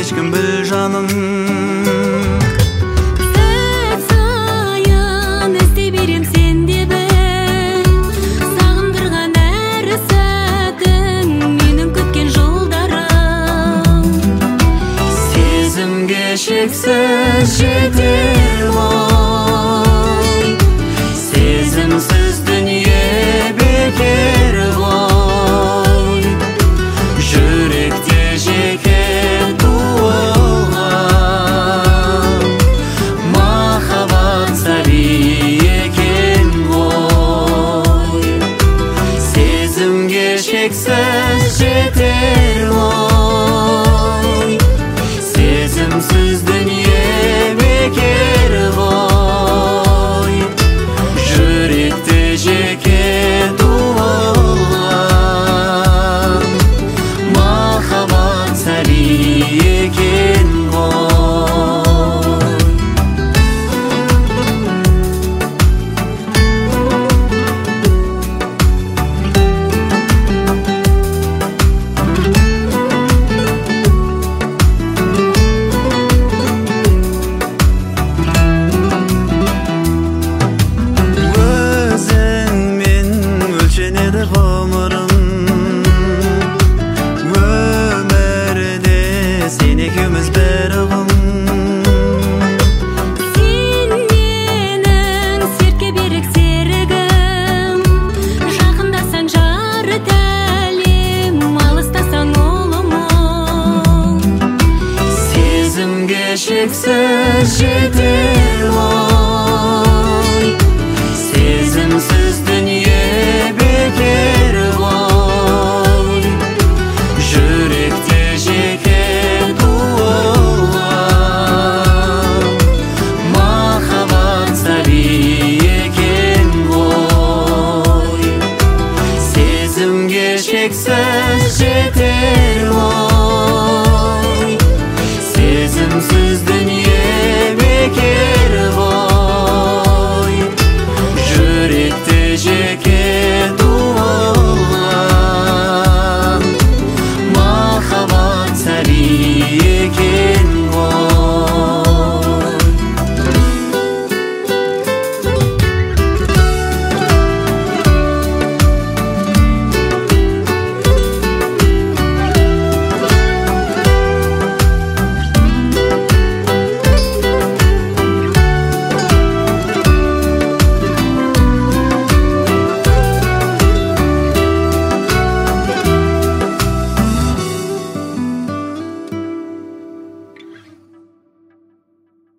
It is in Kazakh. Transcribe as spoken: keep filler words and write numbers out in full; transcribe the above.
ешкім біл жаным. Сәт сайын іздей берем сенде біл, сағындырған әр сәтің менің күткен жолдарым. Сезімге шексіз жетер ғой, сезімсіз дүние бекер ғой. Жүректе жеке туылған махаббат сәби екен ғой. Сезімге шексіз жетер ғой, сезімсіз дүние бекер ғой. Жүректе жеке туылған махаббат сәби екен ғой. Өзіңмен өлшенеді ғұмырым, өмірде сен екеуміз бір ұғым. Сен менің серке берік серігім, жақындасаң жары тәлем, алыстасаң ұлым. Сезімге шексіз жетер ғой, сезімсіз дүние бекер ғой. Жүректе жеке туылған махаббат сәби екен ғой. Сезімге шексіз жетер ғой, сезімсіз